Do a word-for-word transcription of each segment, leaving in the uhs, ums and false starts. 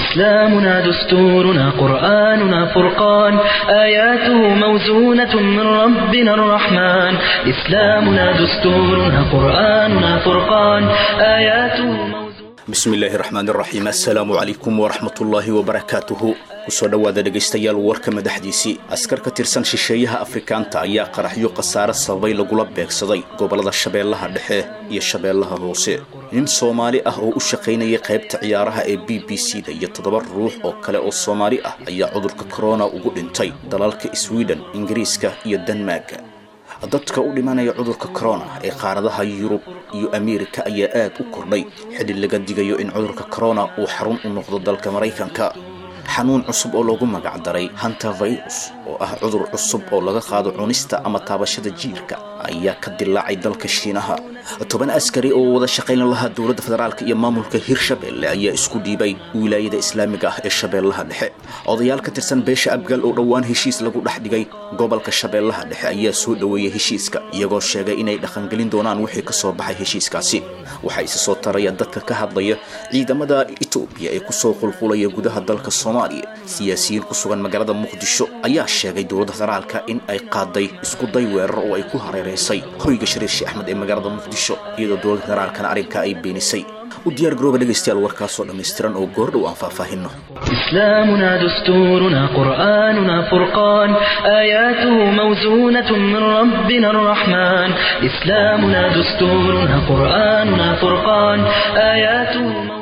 إسلامنا دستورنا قرآننا فرقان آياته موزونة من ربنا الرحمن إسلامنا دستورنا قرآننا فرقان آياته موزونة بسم الله الرحمن الرحيم السلام عليكم ورحمة الله وبركاته kusoo dhawaada dhageystayaal warka madaxdiisii askar ka tirsan shisheeyaha Afrikaanta ayaa qaraxyo qasaare sababay lagula beegsaday gobolada Shabeellaha Dhexe iyo Shabeellaha Hoose in Soomaali ah oo u shaqeynaya qaybta ciyaaraha ee B B C da iyo toddoba ruux oo kale oo Soomaali ah ayaa cudurka corona ugu dhintay dalalka Sweden, Ingiriiska iyo Denmark dadka u dhimanaya cudurka corona ee qaaradaha Yurub iyo Ameerika ayaa aad u kordhay xidhi laga digayo in cudurka corona uu xarun u noqdo dalka Mareykanka xanuun cusub oo lagu magac daray hantavirus oo ah cudur cusub oo laga qaado cunista ama taabashada jiirka ayaa ka dilaacay dalka Shiinaha toban askari oo wada shaqeyn laha dawladda federaalka iyo maamulka Hirshabelle ayaa isku dhiibay wilaayada Islaamiga ah ee Shabeellaha Dhexe odayaal ka tirsan beesha Abgal oo dhawaan heshiis lagu dhaxdhigay gobolka Shabeellaha Dhexe ayaa soo dhaweeyay heshiiska iyagoo sheegay inay dhaqangelin doonaan wixii ka soo baxay heshiiskaasi waxa ay soo tarayaan dadka ka hadlaya ciidamada Itoobiya ee ku soo qulqulaya gudaha dalka Soomaaliya siyaasiyiin ku sugan magaalada Muqdisho ayaa sheegay dawladda federaalka in ay qaaday isku day weerar oo ay ku hareereysay hoyga Shariif Sheekh Axmed ee magaalada Muqdisho iyadoo dawladda federaalka arrinka ay beenisay u diyaar garooba dhageystayaal warkaas oo dhameystiran oo goordhow aan faahfaahino إسلامنا دستورنا قرآننا فرقان آياته موزونة من ربنا الرحمن إسلامنا دستورنا قرآننا فرقان آياته موزونة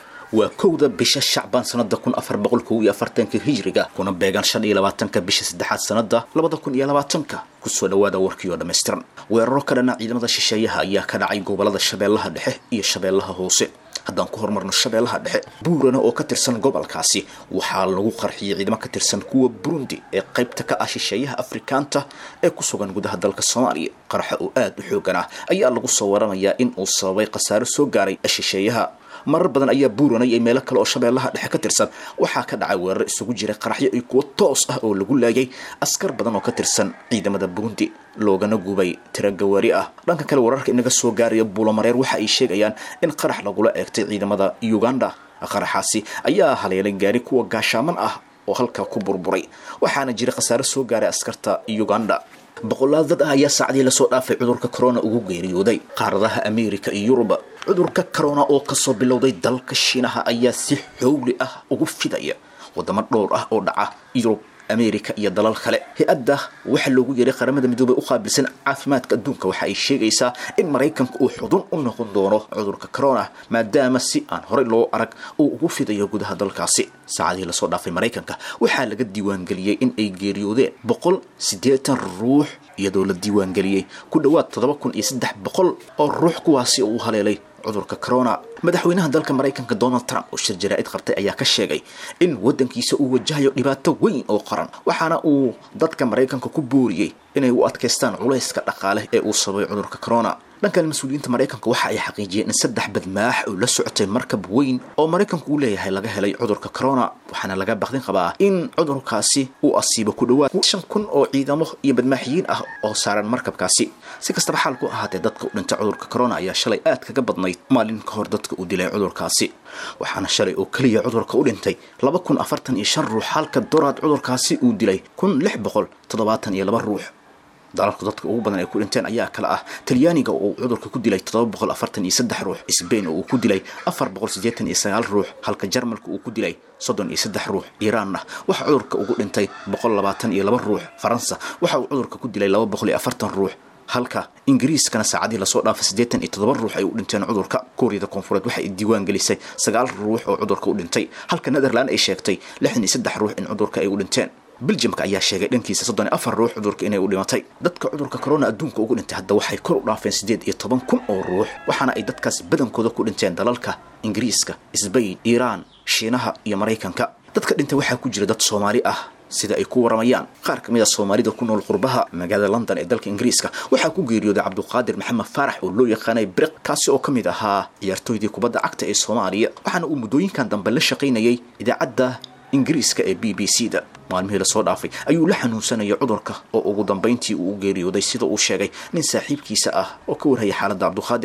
وكودا بيش الشعبان سنة كون أفر بقول كوي أفرتين كهجرجا كنا بيجان شن إلى باتنك بيش سدحات سنة لبضا كون إلى باتنك كسر دوادا وركيو دمسترن ويركلنا عيدنا ذا الشيء يا كنا عيقو بلاد الشبيلها دحه إيه الشبيلها هوسه haddaan ku hormarno Shabeellaha Dhexe buurana oo ka tirsan gobolkaasi waxaa lagu qarxiyay ciidamo ka tirsan kuwa Burundi ee qaybta ka ah shisheeyaha Afrikaanta ee ku sugan gudaha dalka Soomaaliya qaraxa oo aad u xoogana ayaa lagu soo waramayaa in uu sababay qasaaro soo gaaray shisheeyaha marar badan ayaa buurana iyo meelo kale oo Shabeellaha Dhexe ka tirsan waxa ka dhacay weerar isugu jira qaraxyo ay kuwa toos ah oo lagu laayay askar badan oo ka tirsan ciidamada Burundi loogana gubay tiro gawaari ah dhanka kale wararka inaga soo gaaraya Buulamareer waxa ay sheegayaan in qarax lagula eegtay ciidamada Uganda qaraxaasi ayaa haleelay gaari kuwa gaashaaman ah oo halka ku burburay waxaana jira qasaaro soo gaaray askarta Uganda boqolaal dad ayaa saacadii la soo dhaafay cudurka corona ugu geeriyooday qaaradaha Ameerika iyo Yurub cudurka corona oo ka soo bilowday dalka Shiinaha ayaa si xowli ah ugu fidaya wadamo dhowr ah oo dhaca Yurub Ameerika iyo dalal kale hay'adda waxa loogu yeeray qaramada midoobay u qaabilsan caafimaadka adduunka waxa ay sheegaysaa in Mareykanku uu xudun u noqon doono cudurka corona maadaama si aan hore loo arag uu ugu fidayo gudaha dalkaasi saacadii la soo dhaafay Mareykanka waxa laga diiwaan galiyay in ay geeriyoodeen boqol sideetan ruux iyadoo la diiwaan galiyay ku dhawaad toddoba kun iyo saddex boqol oo ruux kuwaasi uu haleelay cudurka corona madaxweynaha dalka Mareykanka Donald Trump oo shir jaraa'id qabtay ayaa ka sheegay in wadankiisa uu wajahayo dhibaato weyn oo qaran waxaana uu dadka Mareykanka ku booriyay inay u adkeystaan culayska dhaqaale ee uu sababay cudurka corona dhankan mas'uuliyiinta Mareykanka waxa ay xaqiijiyeen in saddex badmaax oo la socotay markab weyn oo Mareykanku uu leeyahay laga helay cudurka corona waxaana laga baqdin qabaa in cudurkaasi uu asiibo ku dhawaad shan kun oo ciidamo iyo badmaaxiyiin ah oo saaran markabkaasi si kastaba xaalku ahaatee dadka u dhintay cudurka corona ayaa shalay aad kaga badnayd maalin ka hor dadka uu dilay cudurkaasi waxaana shalay oo kaliya cudurka u dhintay laba kun afartan iyo shan ruux halka doraad cudurkaasi uu dilay kun lix boqol toddobaatan iyo laba ruux dalalka dadka ugu badan ay ku dhinteen ayaa kala ah Talyaaniga oo cudurka ku dilay toddoba boqol afartan iyo saddex ruux Spain oo ku dilay afar boqol siddeetan iyo sagaal ruux halka Jarmalku uu ku dilay soddon iyo saddex ruux Iiraanna waxa cudurka ugu dhintay boqol labaatan iyo laba ruux Faransa waxa uu cudurka ku dilay laba boqol iyo afartan ruux halka Ingiriiskana saacadii la soo dhaafay siddeetan iyo toddoba ruux ay u dhinteen cudurka Kooriyada Koonfureed waxa ay diiwaan gelisay sagaal ruux oo cudurka u dhintay halka Netherlands ay sheegtay lixdan iyo saddex ruux in cudurka ay u dhinteen Belgiumka ayaa sheegay dhankiisa soddon iyo afar ruux cudurka inay u dhimatay dadka cudurka corona adduunka ugu dhintay hadda waxay kor u dhaafeen siddeed iyo toban kun oo ruux waxaana ay dadkaas badankooda ku dhinteen dalalka Ingiriiska, Spain, Iiraan, Shiinaha iyo Mareykanka dadka dhintay waxa ku jira dad Soomaali ah sida ay ku waramayaan qaar kamid ah Soomaalida ku nool qurbaha magaalada London ee dalka Ingiriiska waxa ku geeriyooday Cabduqaadir Maxamed Faarax oo loo yaqaanay Briq kaasi oo kamid ahaa ciyaartoydii kubadda cagta ee Soomaaliya waxaana uu muddooyinkan dambe la shaqeynayay idaacadda Ingiriiska ee B B C da maalmihii la soo dhaafay ayuu la xanuunsanayay cudurka oo ugu dambeyntii uu geeriyooday sida uu sheegay nin saaxiibkiisa ah oo ka warhaya xaaladda Cabduqaadir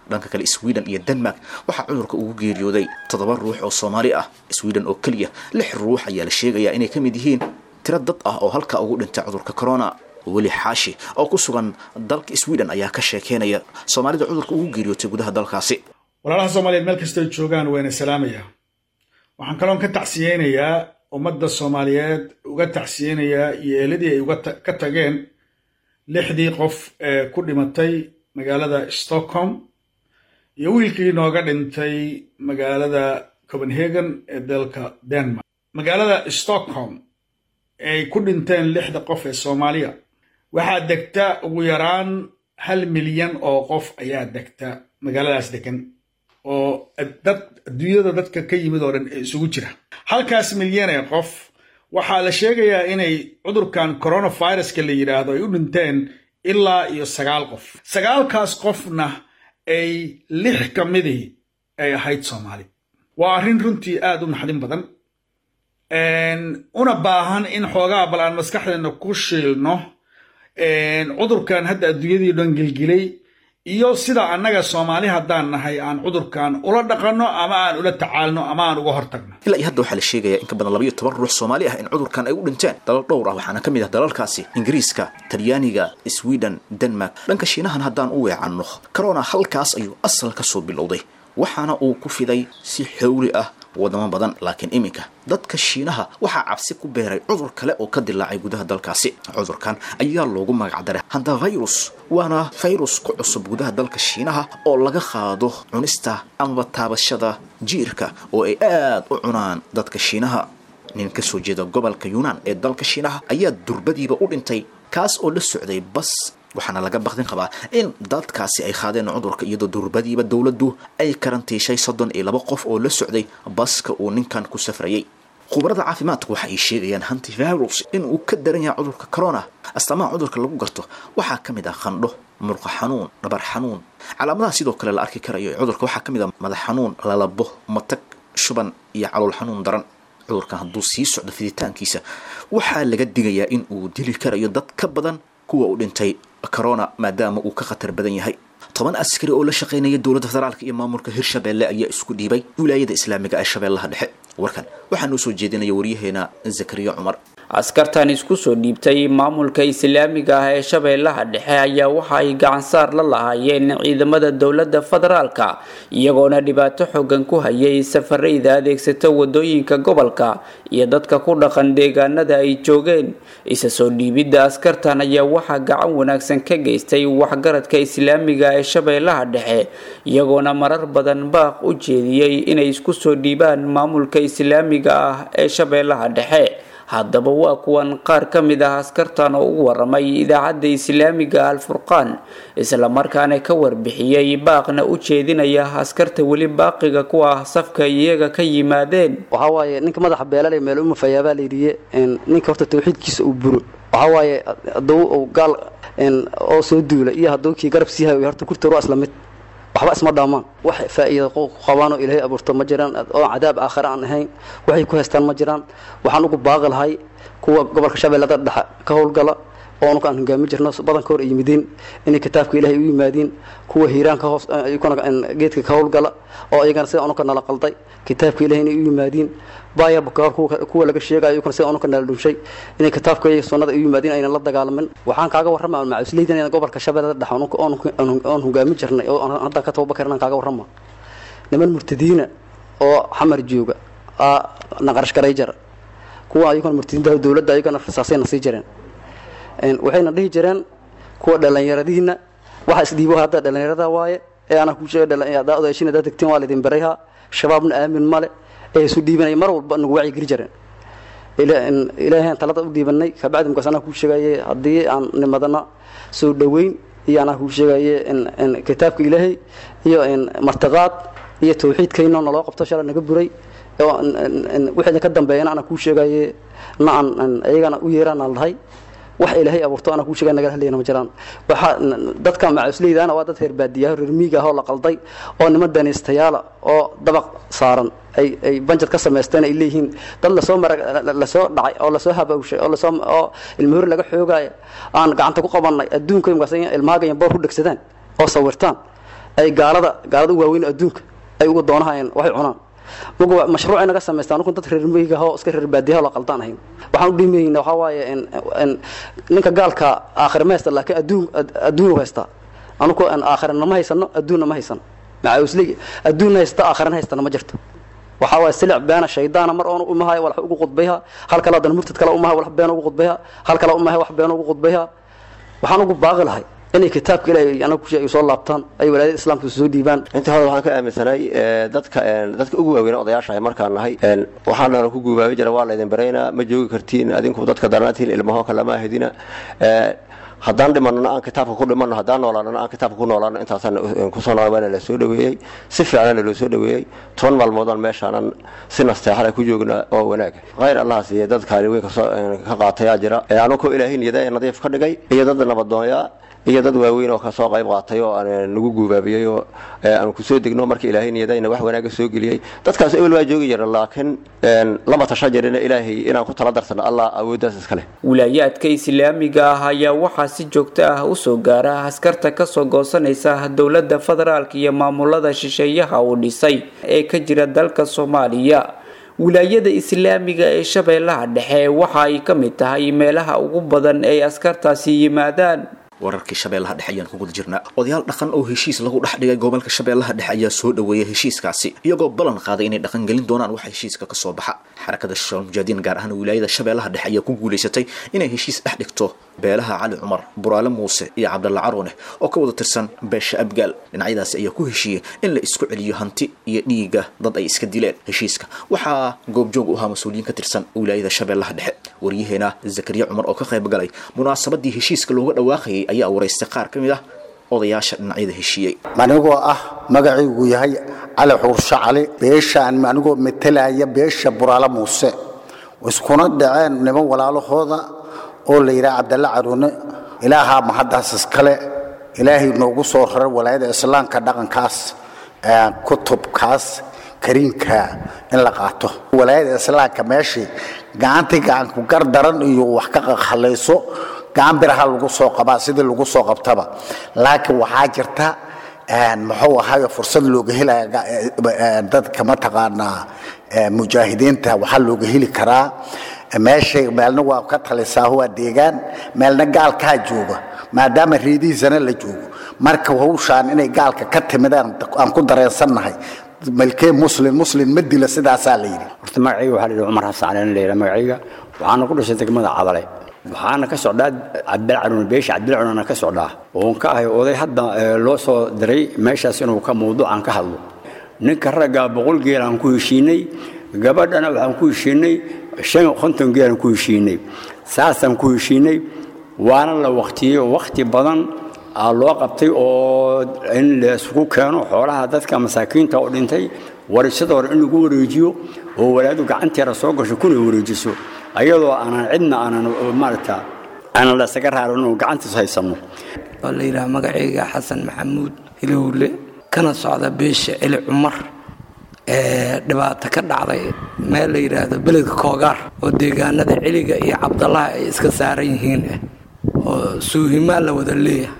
dhanka kale Sweden iyo Denmark waxa cudurka ugu geeriyooday toddoba ruux oo Soomaali ah. Sweden oo kaliya lix ruux ayaa la sheegayaa inay ka mid yihiin tiro dad ah oo halka ugu dhintay cudurka corona. weli xaashi oo ku sugan dalka Sweden ayaa ka sheekeynaya Soomaalida cudurka ugu geeriyootay gudaha dalkaasi. walaalaha Soomaaliyeed meel kasta joogaan wayna salaamaya. waxaan kaloon ka tacsiyeenayaa ummadda Soomaaliyeed uga tacsiyeenayaa yeeladii ay uga ka tageen lixdii qof ee ku dhimatay magaalada Stockholm iyo wiilkii nooga dhintay magaalada Copenhagen ee dalka Denmark. magaalada Stockholm ay ku dhinteen lixda qof ee Soomaaliya waxaa degta ugu yaraan hal milyan oo qof ayaa degta magaaladaas degan oo dad adduunyada dadka ka yimid oo dhan isugu jira. halkaas milyan ee qof waxaa la sheegayaa inay cudurkan coronavirus-ka la yiraahdo ay u dhinteen ilaa iyo sagaal qof. sagaalkaas qofna ay lix ka midii ay ahayd Soomaali. waa arrin runtii aad u naxdin badan una baahan in xoogaa bal aan maskaxdeena ku shiilno cudurkan hadda adduunyadii dhan gilgilay iyo sida annaga Soomaali haddaan nahay aan cudurkan ula dhaqanno ama aan ula tacaalno ama aan uga hortagno. ilaa iyo hadda waxaa la sheegayaa in ka badan laba iyo toban ruux Soomaali ah in cudurkan ay u dhinteen dalal dhowr ah waxaana ka mid ah dalalkaasi Ingiriiska, Talyaaniga, Sweden, Denmark. dhanka Shiinahan haddaan u weecanno corona halkaas ayuu asal ka soo bilowday waxaana uu ku fiday si xawli ah wadamo badan. laakiin iminka dadka Shiinaha waxaa cabsi ku beeray cudur kale oo ka dilaacay gudaha dalkaasi. cudurkan ayaa loogu magac daray hantavirus waana virus ku cusub gudaha dalka Shiinaha oo laga qaado cunista ama taabashada jiirka oo ay aad u cunaan dadka Shiinaha. nin ka soo jeeda gobolka Yunnan ee dalka Shiinaha ayaa durbadiiba u dhintay kaas oo la socday bas waxaana laga baqdin qabaa in dadkaasi ay qaadeen cudurka iyadoo durbadiiba dawladdu ay karantiishay soddon iyo laba qof oo la socday baska uu ninkan ku safrayay. khubarada caafimaadku waxa ay sheegayaan hantavirus in uu ka daran yahay cudurka corona. astaamaha cudurka lagu garto waxaa ka mid ah qandho, murqa xanuun, dhabar xanuun. calaamadaha sidoo kale la arki karayo cudurka waxaa ka mid ah madax xanuun, lalabo, matag, shuban iyo calool xanuun daran. cudurkan hadduu sii socdo fiditaankiisa waxaa laga digayaa in uu dili karayo dad ka badan kuwa u dhintay corona maadaama uu ka khatar badan yahay. toban askari oo la shaqeynaya dawladda federaalka iyo maamulka Hirshabelle ayaa isku dhiibay wilaayada Islaamiga ee Shabeellaha Dhexe. warkan waxaan noo soo jeedinaya wariyaheena Zakariya Umar. askartan isku soo dhiibtay maamulka Islaamiga ah ee Shabeellaha Dhexe ayaa waxa ay gacan saar la lahaayeen ciidamada dawladda federaalka iyagoona dhibaato xooggan ku hayay safarayda adeegsata wadooyinka gobolka iyo dadka ku dhaqan deegaanada ay joogeen. isa soo dhiibida askartan ayaa waxa gacan wanaagsan ka geystay waxgaradka Islaamiga ee Shabeellaha Dhexe iyagoona marar badan baaq u jeediyay inay isku soo dhiibaan maamulka Islaamiga ah ee Shabeellaha Dhexe. haddaba waa kuwan qaar ka mid ah askartan oo ugu waramay idaacadda Islaamiga Al-Furqaan isla markaana ka warbixiyay baaqna u jeedinaya askarta wali baaqiga ku ah safka iyaga ka yimaadeen. waxa waaye ninka madaxa beelale meel uma fayaaba leeriye in ninka horta tawxiidkiisa uu buro waxa waaye adoo oo gal in oo soo duula iyo hadoo kii garab siihay horta ku tiro isla mid waxba isma dhaamaan wax faa'iido qabaano Ilaahay abuurto ma jiraan oo cadaab aakhir aan ahayn waxay ku haystaan ma jiraan. waxaan ugu baaqalahay kuwa gobolka Shabeellada Dhexe ka howlgala oo aan hogaami jirno badan koor yimidin in kitaabka Ilaahay u yimaadin kuwa hiiraanka hoos ay kuna geedka ka howlgala oo ayagana sida aanu ka nala qalday kitaabka Ilaahay u yimaadin baaya bukaar kuwa laga sheegayo kuna sida aanu ka nala dhunshay in kitaabka iyo sunnada u yimaadin ayna la dagaalamin. waxaan kaaga warramaa macaasliidana gobolka Shabeellada Dhexe oo aan hogaami jirnay oo hadda ka tooba karnaan kaaga warramaa niman murtadiina oo xamar jooga aa naqarash garay jar kuwa ayagana murtadiinta dawladda ayagana rasaasayna sii jireen een waxayna dhihi jireen kuwa dhalinyaradiina waxa isdiibo hadda dhalinyarada waaye ee ana ku sheegay dhalinyarada odayshiina dad tagtiin waalidin barayha shabaabna aamin male ee isu dhiibanay mar walba nagu wacyi gari jireen ilaahay talada u dhiibanay ka bacdi markaasna ku sheegay hadii aan nimadana soo dhaweyn iyo ana ku sheegay in kitaabka Ilaahay iyo in martaqaad iyo tawxiidkayna naloo qabto shalay naga buray wixii ka dambeeyana ana ku sheegay naan ayagana u yeeraan lahay wax Ilaahay abuurto ana ku sheegay naga hadlayna ma jiraan. waxa dadka macaasliidana waa dad heer baadiyaha reer miyiga ah oo la qalday oo niman danaystayaal oo dabaq saaran ay ay banjad ka sameysteen ay leeyihiin dad la soo marag la soo dhacay oo la soo habawshay oo la soo oo ilmuhur laga xoogay aan gacanta ku qabanay adduunka imkaasay ilmaaga boor ku dhagsadaan oo sawirtaan ay gaalada gaalada waaweyn adduunka ay uga doonahayeen waxay cunaan mugo mashruuc inaga sameystaan oo dad reer miyiga oo iska reer baadiyaha la qaldan ahayn waxaan u dhimeeyna waxa waaye in ninka gaalka aakhir meesta laakiin adduun adduun haysta anugu aan aakhirna ma haysano adduunna ma haysano macaawsli adduun haysta aakhirna haysta ma jirto waxa waa silic beena shaydaan mar oo u mahay walax ugu qudbayha hal kala dan murtad kala u mahay walax been ugu qudbayha hal kala u mahay wax been ugu qudbayha waxaan ugu baaqi lahay inay kitaabka Ilaahay ana ku sheegay soo laabtaan ay walaalaha islaamku soo diibaan inta hore waxaan ka aaminsanay dadka dadka ugu waaweyn odayaasha markaan nahay waxaan ku guubaabay jira waa la idin bareena ma joogi kartiin adinku dadka daraatiin ilmaha kala ma ahidina haddaan dhimanno aan kitaabka ku dhimanno haddaan noolaano aan kitaabka ku noolaano intaasaan ku soo noolaana la soo dhaweeyay si fiican loo soo dhaweeyay toban maalmood meeshaan si nasteexada ku joogna oo wanaag غير الله سي dad kale way ka soo ka qaatay jira aanu ko Ilaahay niyada nadiif ka dhigay iyo dad nabadoonaya iyo dad waaweyn oo ka soo qayb qaatay oo aan nagu guubaabiyay oo aan ku soo degno markii Ilaahay niyadayna wax wanaag soo geliyay dadkaas ay waa joogi jira laakiin lama tashajarina Ilaahay inaan ku tala darsano Allah awoodaas iskale wilaayadka islaamiga ah ayaa waxa si joogto ah u soo gaara askarta ka soo goosanaysa dawladda federaalka iyo maamulada shisheeyaha oo dhisay ee ka jira dalka Soomaaliya wilaayada islaamiga ee Shabeellaha Dhexe waxa ay ka mid tahay meelaha ugu badan ee askartaasi yimaadaan wararkii Shabeellaha Dhexe ayaan ku guda jirnaa odayaal dhaqan oo heshiis lagu dhax dhigay gobolka Shabeellaha Dhexe ayaa soo dhaweeyay heshiiskaasi iyagoo balan qaaday inay dhaqan gelin doonaan wax heshiiska ka soo baxa xarakada Shabeellaha Mujaahidiin gaar ahaan wilaayada Shabeellaha Dhexe ayaa ku guuleysatay inay heshiis dhex dhigto beelaha Cali Umar Buraale Muuse iyo Cabdalla Caroone oo ka wada tirsan beesha Abgaal dhinacyadaas ayaa ku heshiiyay in la isku celiyo hanti iyo dhiiga dad ay iska dileen heshiiska waxa goobjoog u ahaa mas'uuliyiin ka tirsan wilaayada Shabeellaha Dhexe wariyaheena Zakariya Umar oo ka qayb galay munaasabadii heshiiska looga dhawaaqay ayaa wareystay qaar kamid ah odayaasha dhinacyada heshiiyay manigoo ah magaciigu yahay Cali Xursha Cali beeshaan manigoo metelaya beesha Buraale Muuse iskuna dhaceen niman walaalahooda oo la yiraahdo Cabdalla Caroone ilaaha mahadaas iskale ilaahay noogu soo raray walaayada islaamka dhaqankaas ee kutubkaas kariinka in la qaato walaayada islaamka meeshii gacanti gacan ku gardaran iyo wax ka khaleyso gacan biraha lagu soo qabaa sidii lagu soo qabtaba laakiin waxa jirta aan maxuu ahayo fursad looga helay dadka ma taqaana mujaahidiinta waxa looga heli karaa meeshay meelna waa ka talisaa waa deegaan meelna gaalka jooga maadaama riidiisana la joogo marka hawshaan inay gaalka ka timidaan aan ku dareensanahay malkee muslim muslim madila sidaas la yiri horta magacayga waxa la yiraahdaa Umar Xasan Cali leeyahay magacayga waxaana ku dhashay degmada Cadalay waxaana ka socdaa Cabdalla Caroone beesha Cabdalla Caroone ka socdaa oo ka ahay oday hadda loo soo diray meeshaas inuu ka mowduucan ka hadlo ninka raga boqol geel aan ku heshiinay gabadhana waxaan ku heshiinay shan konton geel aan ku heshiinay saasan ku heshiinay waana la waqtiyo waqti badan loo qabtay oo in la isku keeno xoolaha dadka masaakiinta oo dhintay warshada hore in lagu wareejiyo oo walaadu gacanteeda soo gasho kuna wareejiso ayadoo aanan cidna aanan maarta ana la saga raarno gacantiisa haysano walaayra magacayga Xasan Maxamuud Hilowle kana socda beesha Cali Umar ee dhibaato ka dhacday meel la yiraahdo beledka Koogaar oo deegaanada Ciliga iyo Cabdalla ay iska saaran yihiin oo suuhima la wada leeyahay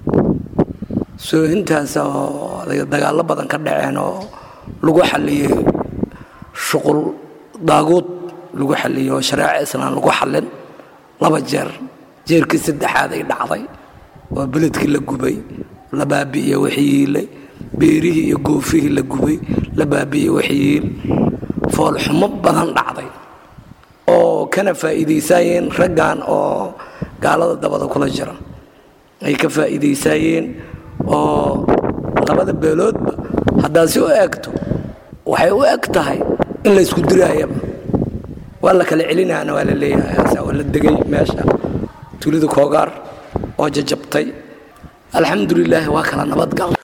soo intaas oo dagaal badan ka dhaceen oo lagu xaliyay shuqul daaguud lagu xaliyo shariica islaam lagu xalin laba jeer jeerkii saddexaad ay dhacday oo beledkii la gubay la baabi'iyay wixii la beerihii iyo goofihii la gubay la baabi'iyay wixii fool xumo badan dhacday oo kana faa'iideysayeen raggan oo gaalada dabada kula jira ay ka faa'iideysayeen oo labada beelood hadaa si u eegto waxay u eg tahay in la isku diraayo wala kala celinaana wala leeyahay wala degay meesha tulida Koogaar oo jajabtay alxamdulillah waa kala nabad gal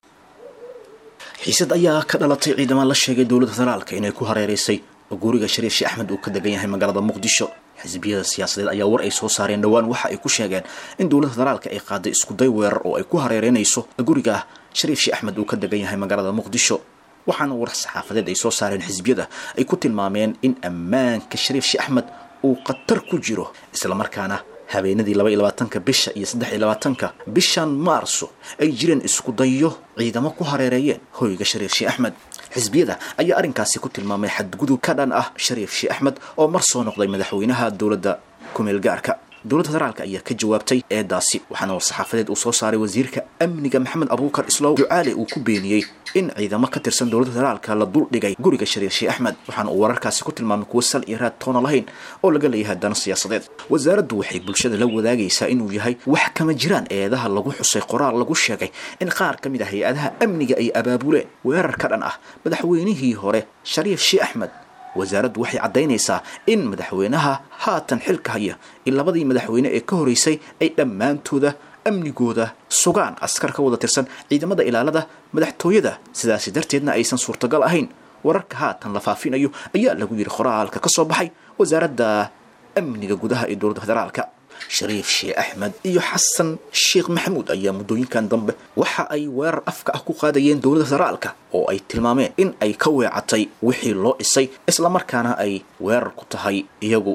xiisad ayaa ka dhalatay ciidamada la sheegay dawladda federaalka inay ku hareereysay guriga Shariif Sheekh Axmed uu ka degan yahay magaalada Muqdisho xisbiyada siyaasadeed ayaa war ay soo saareen dhawaan waxa ay ku sheegeen in dawladda federaalka ay qaaday isku day weerar oo ay ku hareereynayso guriga Shariif Sheekh Axmed uu ka degan yahay magaalada Muqdisho waxaana war saxaafadeed ay soo saareen xisbiyada ay ku tilmaameen in ammaanka Shariif Sheekh Axmed uu qatar ku jiro isla markaana habeenadii laba iyo labaatanka bisha iyo saddex iyo labaatanka bishan maarso ay jireen isku dayo ciidamo ku hareereeyeen hoyga Shariif Sheekh Axmed xisbiyada ayaa arrinkaasi ku tilmaamay xadgudub ka dhan ah Shariif Sheekh Axmed oo mar soo noqday madaxweynaha dowladda kumeel gaarka dowladda federaalka ayaa ka jawaabtay eedaasi waxaana saxaafadeed uu soo saaray wasiirka amniga Maxamed Abuukar Islow ducaale uu ku beeniyay in ciidamo ka tirsan dowladda federaalka la dul dhigay guriga Shariif Sheekh Axmed waxaana uu wararkaasi ku tilmaamay kuwa sal iyo raad toona lahayn oo laga leeyahay dan siyaasadeed wasaaraddu waxay bulshada la wadaagaysaa inuu yahay wax kama jiraan eedaha lagu xusay qoraal lagu sheegay in qaar ka mid ah hay'adaha amniga ay abaabuleen weerar ka dhan ah madaxweynihii hore Shariif Sheekh Axmed wasaaraddu waxay cadeynaysaa in madaxweynaha haatan xilka haya in labadii madaxweyne ee ka horeysay ay dhammaantooda amnigooda sugaan askar ka wada tirsan ciidamada ilaalada madaxtooyada sidaas darteedna aysan suurtagal ahayn wararka haatan la faafinayo ayaa lagu yiri qoraalka ka soo baxay wasaaradda amniga gudaha ee dowladda federaalka Shariif Sheekh Axmed iyo Xasan Sheekh Maxamuud ayaa muddooyinkan dambe waxa ay weerar afka ah ku qaadayeen dowladda federaalka oo ay tilmaameen in ay ka weecatay wixii loo dhisay isla markaana ay weerar ku tahay iyagu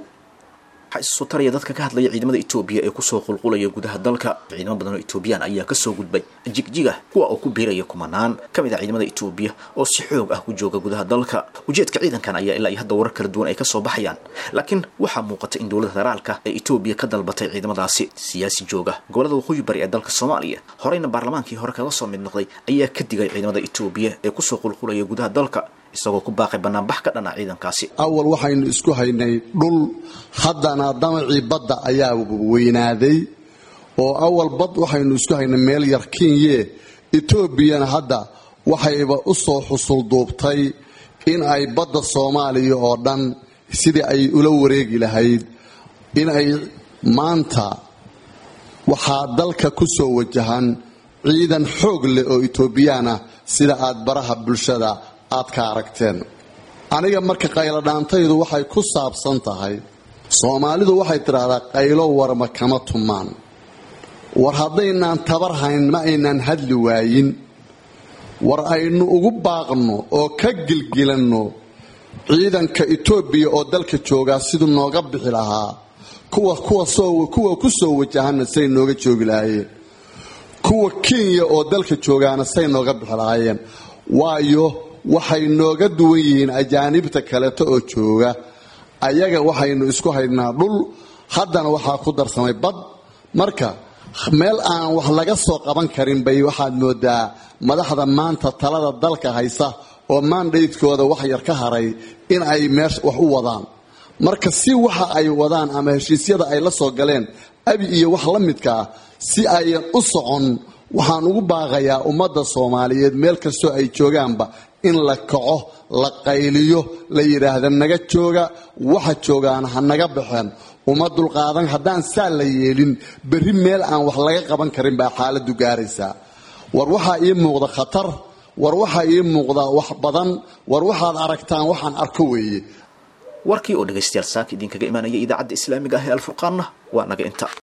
xisoo tariya dadka ka hadlaya ciidamada Itoobiya ee ku soo qulqulaya gudaha dalka ciidamo badan oo Itoobiyaan ayaa ka soo gudbay jigjiga kuwa oo ku biiraya kumanaan kamid ah ciidamada Itoobiya oo si xoog ah ku jooga gudaha dalka ujeedka ciidankan ayaa ilaa hadda warar kala duwan ay ka soo baxayaan laakiin waxa muuqata in dowladda federaalka ee Itoobiya ka dalbatay ciidamadaasi siyaasi jooga gobolada waqooyi bari ee dalka Soomaaliya horeyna baarlamaankii hore kaga soo mid noqday ayaa ka digay ciidamada Itoobiya ee ku soo qulqulaya gudaha dalka isagoo ku baaqay banaanbax ka dhana ciidankaasi awal waxaynu isku haynay dhul haddana damacii badda ayaa weynaaday oo awal bad waxaynu isku haynay meel yar Kenya Etoobiyana hadda waxayba u soo xusul duubtay in ay badda Soomaaliya oo dhan sidii ay ula wareegi lahayd in ay maanta waxa dalka ku soo wajahan ciidan xoog leh oo Etoobiyana sida aad baraha bulshada aad ka aragteen aniga marka qaylo dhaantaydu waxay ku saabsan tahay Soomaalidu waxay tiraahdaa qaylo warma kama tumaan war haddaynaan tabar hayn ma aynaan hadli waayin war aynu ugu baaqno oo ka gilgilanno ciidanka Itoobiya oo dalka jooga sidoo nooga bixi lahaa kuwa kuwa soo kuwa ku soo wajahana say nooga joogi lahaayeen kuwa Kenya oo dalka joogana say nooga bixi lahaayeen waayo waxay nooga duwan yihiin ajaanibta kale oo jooga ayaga waxaynu isku haynaa dhul haddana waxa ku darsamay bad marka meel aan wax laga soo qaban karin bay waxaad moodaa madaxda maanta talada dalka haysa oo mandate-kooda wax yar ka haray in ay meesh wax u wadaan marka si waxa ay wadaan ama heshiisyada ay la soo galeen abi iyo wax la midka si ay u socon waxaan ugu baaqayaa ummadda Soomaaliyeed meel kasto ay joogaanba in la kaco la qayliyo la yiraahdo naga jooga waxa joogaan ha naga baxeen uma dul qaadan hadaan saal la yeelin bari meel aan wax laga qaban karin ba xaaladu gaaraysa war waxa ii muuqda khatar war waxa ii muuqda wax badan war waxaad aragtaan waxaan arko weeye warkii oo dhageystayaal saaki idinkaga imaanaya idaacadda islaamiga ah ee Al Furqaan waa naga inta